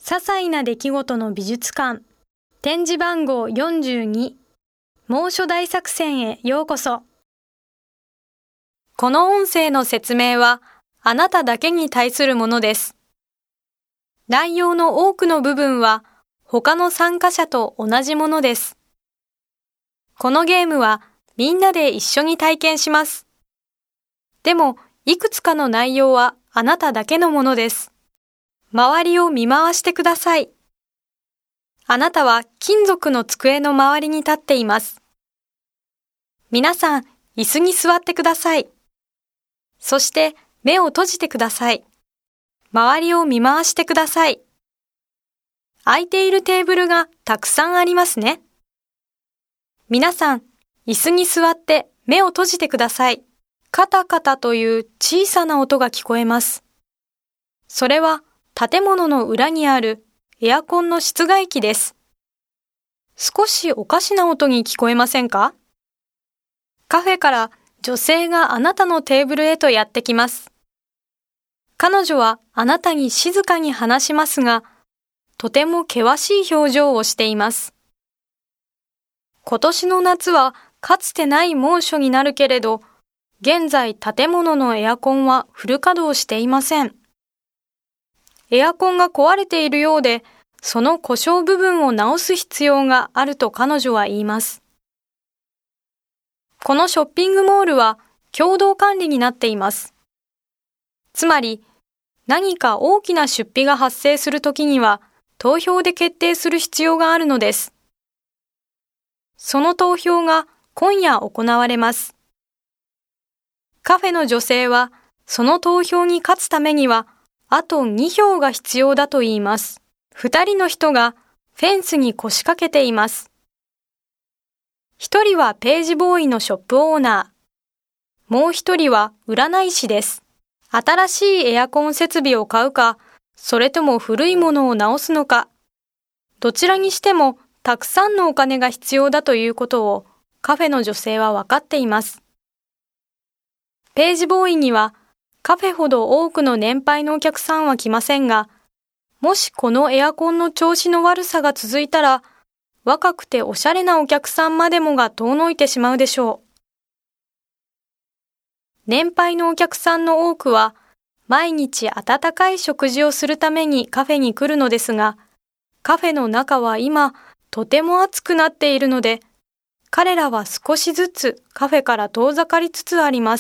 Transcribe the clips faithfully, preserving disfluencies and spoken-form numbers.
些細な出来事の美術館、展示番号よんじゅうに、猛暑大作戦へようこそ。この音声の説明は、あなただけに対するものです。内容の多くの部分は、他の参加者と同じものです。このゲームは、みんなで一緒に体験します。でも、いくつかの内容はあなただけのものです。周りを見回してください。あなたは金属の机の周りに立っています。皆さん、椅子に座ってください。そして目を閉じてください。周りを見回してください。空いているテーブルがたくさんありますね。皆さん、椅子に座って目を閉じてください。カタカタという小さな音が聞こえます。それは建物の裏にあるエアコンの室外機です。少しおかしな音に聞こえませんか？カフェから女性があなたのテーブルへとやってきます。彼女はあなたに静かに話しますが、とても険しい表情をしています。今年の夏はかつてない猛暑になるけれど、現在建物のエアコンはフル稼働していません。エアコンが壊れているようで、その故障部分を直す必要があると彼女は言います。このショッピングモールは共同管理になっています。つまり、何か大きな出費が発生するときには、投票で決定する必要があるのです。その投票が今夜行われます。カフェの女性は、その投票に勝つためには、あとにひょうが必要だと言います。二人の人がフェンスに腰掛けています。一人はページボーイのショップオーナー。もう一人は占い師です。新しいエアコン設備を買うか、それとも古いものを直すのか。どちらにしてもたくさんのお金が必要だということをカフェの女性は分かっています。ページボーイにはカフェほど多くの年配のお客さんは来ませんが、もしこのエアコンの調子の悪さが続いたら、若くておしゃれなお客さんまでもが遠のいてしまうでしょう。年配のお客さんの多くは、毎日温かい食事をするためにカフェに来るのですが、カフェの中は今、とても暑くなっているので、彼らは少しずつカフェから遠ざかりつつあります。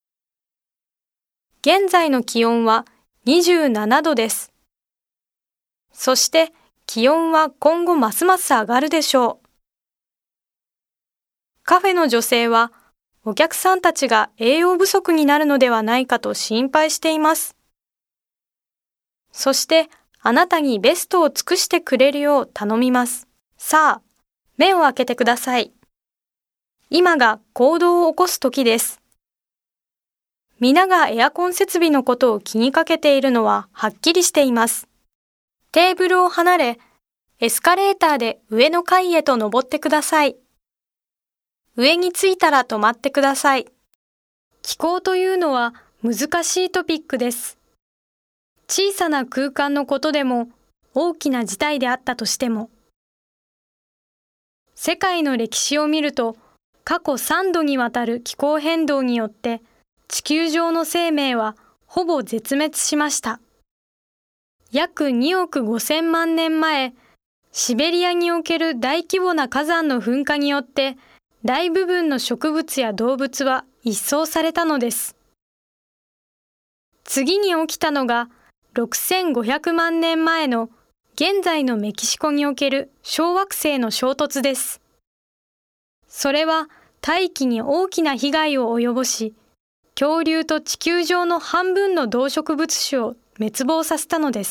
現在の気温はにじゅうななどです。そして気温は今後ますます上がるでしょう。カフェの女性はお客さんたちが栄養不足になるのではないかと心配しています。そしてあなたにベストを尽くしてくれるよう頼みます。さあ、目を開けてください。今が行動を起こす時です。皆がエアコン設備のことを気にかけているのははっきりしています。テーブルを離れ、エスカレーターで上の階へと登ってください。上に着いたら止まってください。気候というのは難しいトピックです。小さな空間のことでも大きな事態であったとしても。世界の歴史を見ると、過去さんどにわたる気候変動によって地球上の生命はほぼ絶滅しました。約におくごせんまんねんまえ、シベリアにおける大規模な火山の噴火によって大部分の植物や動物は一掃されたのです。次に起きたのがろくせんごひゃくまんねんまえの現在のメキシコにおける小惑星の衝突です。それは大気に大きな被害を及ぼし、恐竜と地球上の半分の動植物種を滅亡させたのです。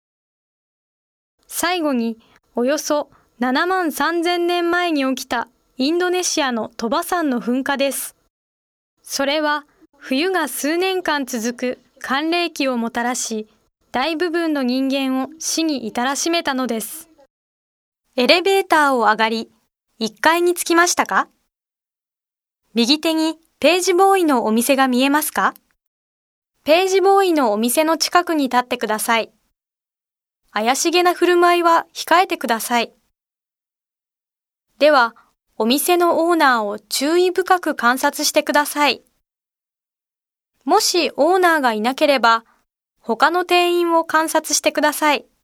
最後に、およそななまんさんぜんねんまえに起きたインドネシアの鳥羽山の噴火です。それは冬が数年間続く寒冷期をもたらし、大部分の人間を死に至らしめたのです。エレベーターを上がり、いっかいに着きましたか？右手にページボーイのお店が見えますか？ページボーイのお店の近くに立ってください。 怪しげな振る舞いは控えてください。では、お店のオーナーを注意深く観察してください。もしオーナーがいなければ、他の店員を観察してください。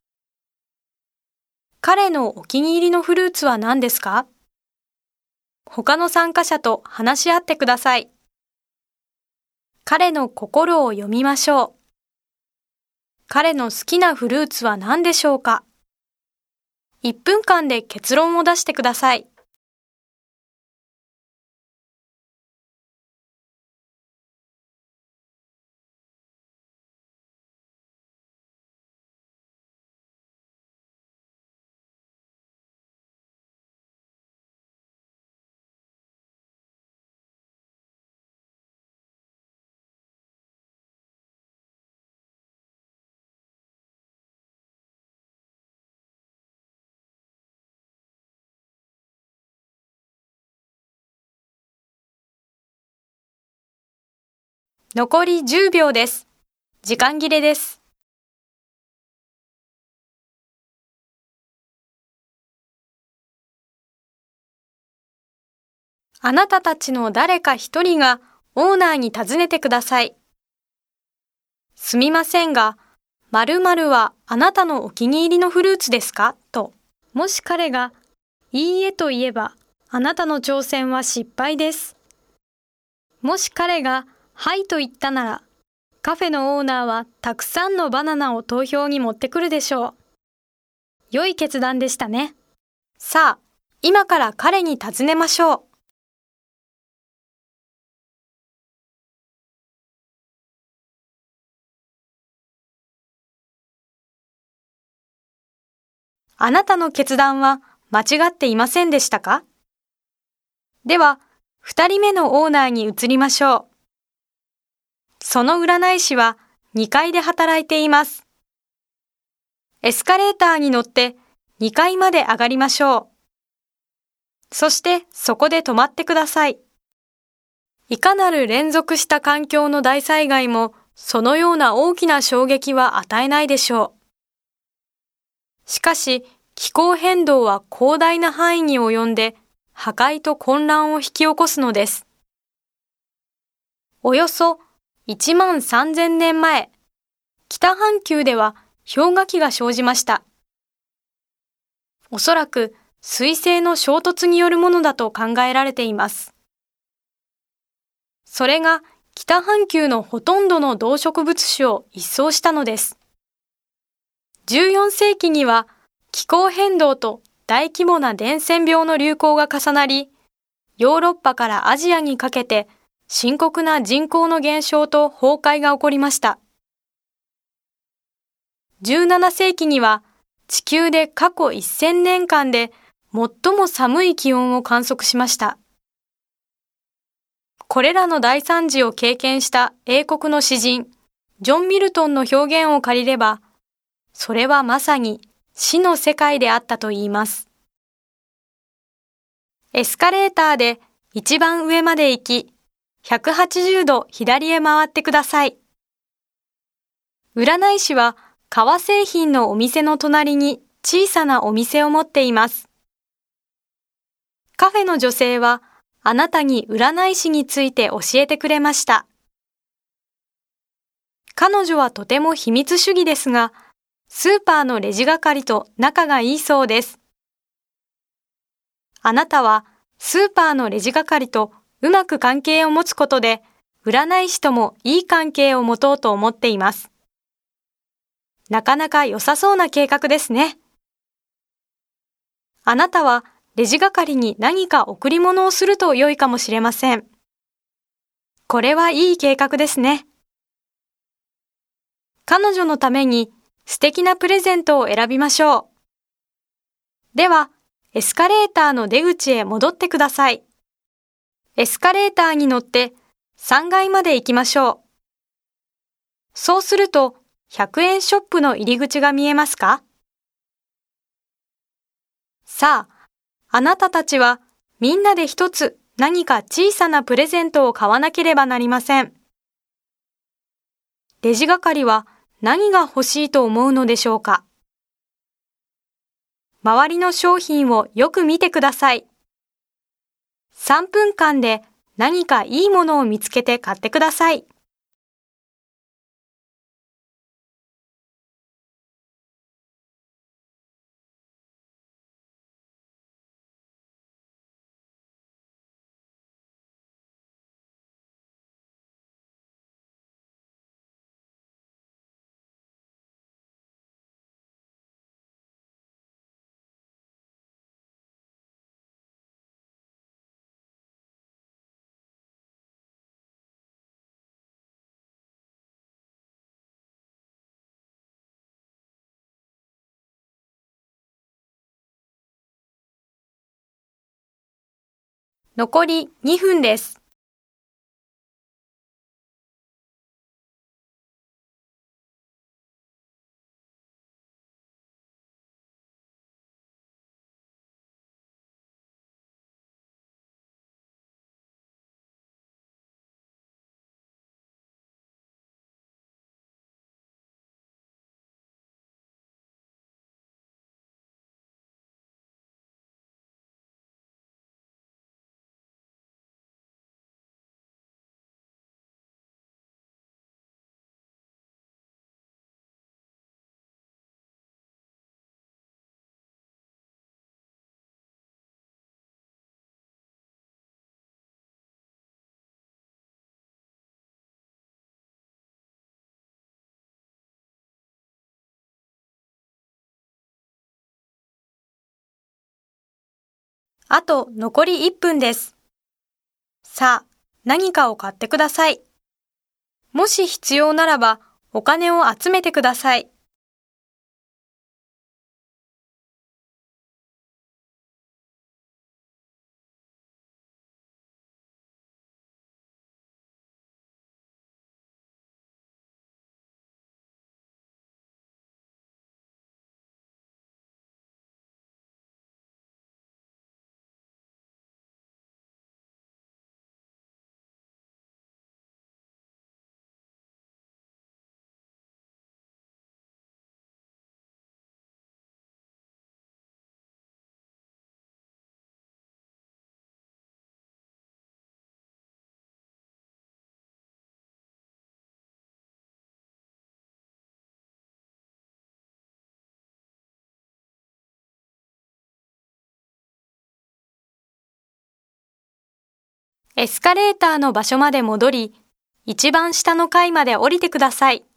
彼のお気に入りのフルーツは何ですか？他の参加者と話し合ってください。彼の心を読みましょう。彼の好きなフルーツは何でしょうか？いっぷんかんで結論を出してください。残りじゅうびょうです。時間切れです。あなたたちの誰か一人がオーナーに尋ねてください。すみませんが、〇〇はあなたのお気に入りのフルーツですか？と。もし彼が、いいえと言えば、あなたの挑戦は失敗です。もし彼が、はいと言ったなら、カフェのオーナーはたくさんのバナナを投票に持ってくるでしょう。良い決断でしたね。さあ、今から彼に尋ねましょう。あなたの決断は間違っていませんでしたか？では、二人目のオーナーに移りましょう。その占い師はにかいで働いています。エスカレーターに乗ってにかいまで上がりましょう。そしてそこで止まってください。いかなる連続した環境の大災害もそのような大きな衝撃は与えないでしょう。しかし気候変動は広大な範囲に及んで破壊と混乱を引き起こすのです。およそいちまんさんぜんねんまえ、北半球では氷河期が生じました。おそらく水星の衝突によるものだと考えられています。それが北半球のほとんどの動植物種を一掃したのです。じゅうよんせいきには気候変動と大規模な伝染病の流行が重なり、ヨーロッパからアジアにかけて深刻な人口の減少と崩壊が起こりました。じゅうななせいきには地球で過去せんねんかんで最も寒い気温を観測しました。これらの大惨事を経験した英国の詩人、ジョン・ミルトンの表現を借りれば、それはまさに死の世界であったと言います。エスカレーターで一番上まで行き、ひゃくはちじゅうど左へ回ってください。占い師は革製品のお店の隣に小さなお店を持っています。カフェの女性はあなたに占い師について教えてくれました。彼女はとても秘密主義ですが、スーパーのレジ係と仲がいいそうです。あなたはスーパーのレジ係とうまく関係を持つことで、占い師ともいい関係を持とうと思っています。なかなか良さそうな計画ですね。あなたはレジ係に何か贈り物をすると良いかもしれません。これはいい計画ですね。彼女のために素敵なプレゼントを選びましょう。では、エスカレーターの出口へ戻ってください。エスカレーターに乗ってさんがいまで行きましょう。そうすると、ひゃくえんショップの入り口が見えますか？さあ、あなたたちはみんなで一つ何か小さなプレゼントを買わなければなりません。レジ係は何が欲しいと思うのでしょうか？ 周りの商品をよく見てください。さんぷんかんで何かいいものを見つけて買ってください。残りにふんです。あと残りいっぷんです。さあ、何かを買ってください。もし必要ならば、お金を集めてください。エスカレーターの場所まで戻り、一番下の階まで降りてください。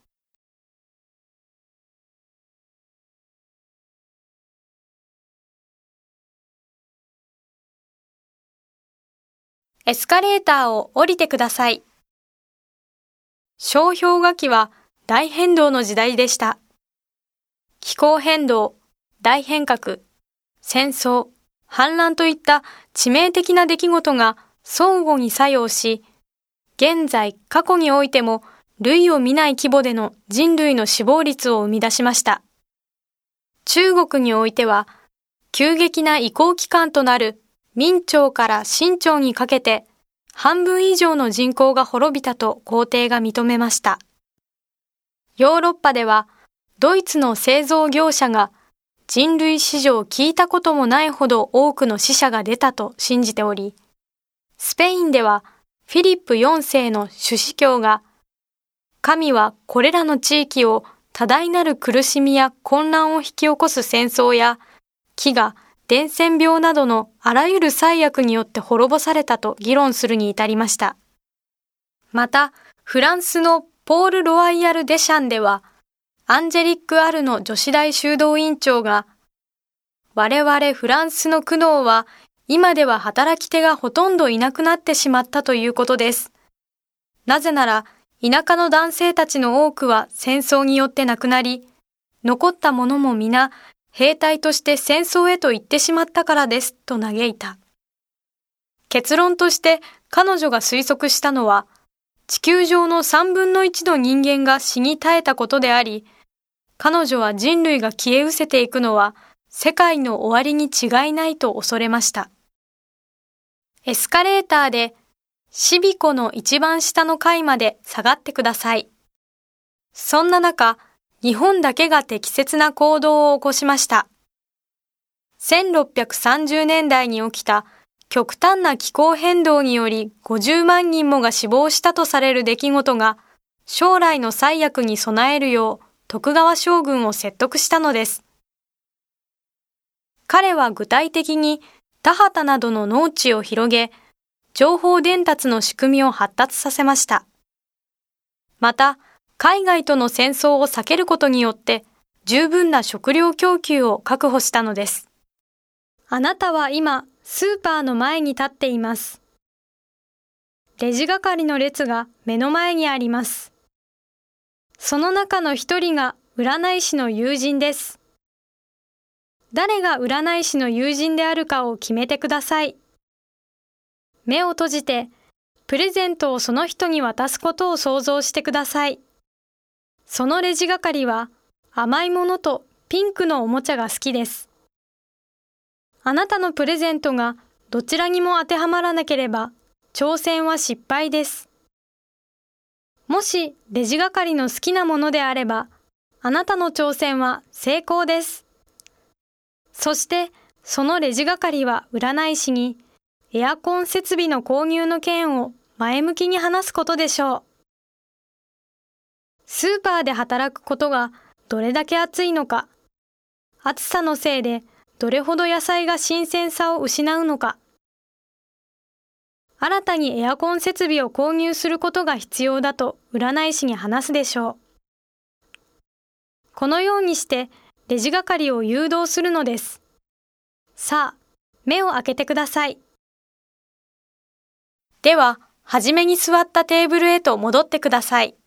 エスカレーターを降りてください。商氷河期は大変動の時代でした。気候変動、大変革、戦争、反乱といった致命的な出来事が相互に作用し、現在過去においても類を見ない規模での人類の死亡率を生み出しました。中国においては、急激な移行期間となる明朝から清朝にかけて、半分以上の人口が滅びたと皇帝が認めました。ヨーロッパでは、ドイツの製造業者が人類史上聞いたこともないほど多くの死者が出たと信じており、スペインではフィリップよんせいの主司教が、神はこれらの地域を多大なる苦しみや混乱を引き起こす戦争や、飢餓、伝染病などのあらゆる災悪によって滅ぼされたと議論するに至りました。また、フランスのポール・ロワイヤル・デシャンでは、アンジェリック・アルの女子大修道院長が、我々フランスの苦悩は今では働き手がほとんどいなくなってしまったということです。なぜなら、田舎の男性たちの多くは戦争によって亡くなり、残った者も皆、兵隊として戦争へと行ってしまったからです、と嘆いた。結論として彼女が推測したのは、地球上のさんぶんのいちの人間が死に絶えたことであり、彼女は人類が消え失せていくのは、世界の終わりに違いないと恐れました。エスカレーターで、シビコの一番下の階まで下がってください。そんな中、日本だけが適切な行動を起こしました。 せんろっぴゃくさんじゅうねんだいに起きた極端な気候変動によりごじゅうまんにんもが死亡したとされる出来事が将来の災厄に備えるよう徳川将軍を説得したのです。彼は具体的に田畑などの農地を広げ、情報伝達の仕組みを発達させました。また、海外との戦争を避けることによって十分な食料供給を確保したのです。あなたは今、スーパーの前に立っています。レジ係の列が目の前にあります。その中の一人が占い師の友人です。誰が占い師の友人であるかを決めてください。目を閉じて、プレゼントをその人に渡すことを想像してください。そのレジ係は甘いものとピンクのおもちゃが好きです。あなたのプレゼントがどちらにも当てはまらなければ、挑戦は失敗です。もしレジ係の好きなものであれば、あなたの挑戦は成功です。そして、そのレジ係は占い師に、エアコン設備の購入の件を前向きに話すことでしょう。スーパーで働くことがどれだけ暑いのか、暑さのせいでどれほど野菜が新鮮さを失うのか、新たにエアコン設備を購入することが必要だと占い師に話すでしょう。このようにしてレジ係を誘導するのです。さあ、目を開けてください。では、はじめに座ったテーブルへと戻ってください。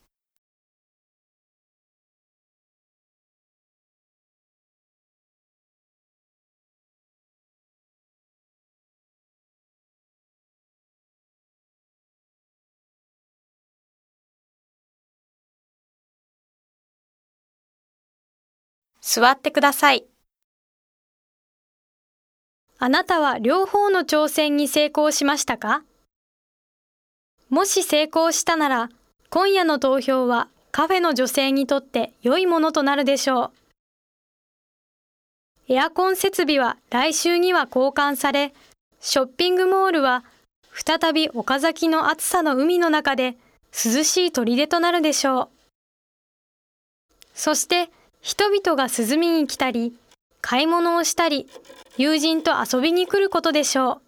座ってください。あなたは両方の挑戦に成功しましたか？もし成功したなら、今夜の投票はカフェの女性にとって良いものとなるでしょう。エアコン設備は来週には交換され、ショッピングモールは再び岡崎の暑さの海の中で涼しい砦となるでしょう。そして、人々が涼みに来たり、買い物をしたり、友人と遊びに来ることでしょう。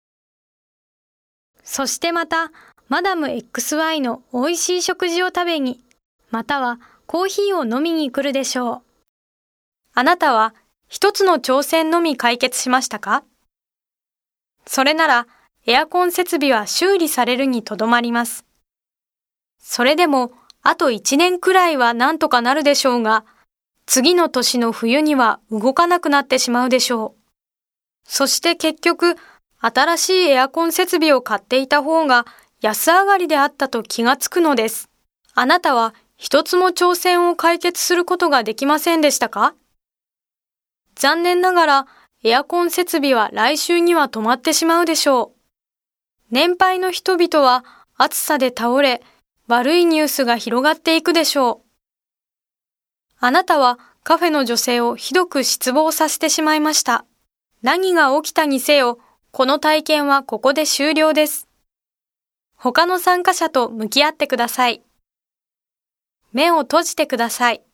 そしてまた、マダム エックスワイ の美味しい食事を食べに、またはコーヒーを飲みに来るでしょう。あなたは一つの挑戦のみ解決しましたか？それなら、エアコン設備は修理されるにとどまります。それでも、あと一年くらいはなんとかなるでしょうが、次の年の冬には動かなくなってしまうでしょう。そして結局、新しいエアコン設備を買っていた方が安上がりであったと気がつくのです。あなたは一つも挑戦を解決することができませんでしたか？残念ながら、エアコン設備は来週には止まってしまうでしょう。年配の人々は暑さで倒れ、悪いニュースが広がっていくでしょう。あなたはカフェの女性をひどく失望させてしまいました。何が起きたにせよ、この体験はここで終了です。他の参加者と向き合ってください。目を閉じてください。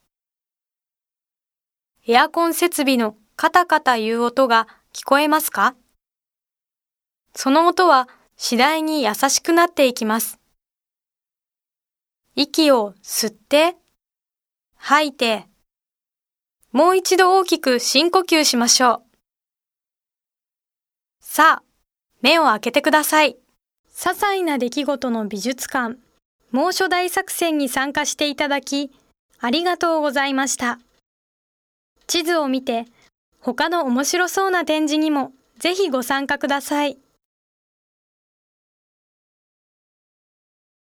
エアコン設備のカタカタいう音が聞こえますか？その音は次第に優しくなっていきます。息を吸って、吐いて、もう一度大きく深呼吸しましょう。さあ、目を開けてください。些細な出来事の美術館、猛暑大作戦に参加していただき、ありがとうございました。地図を見て、他の面白そうな展示にもぜひご参加ください。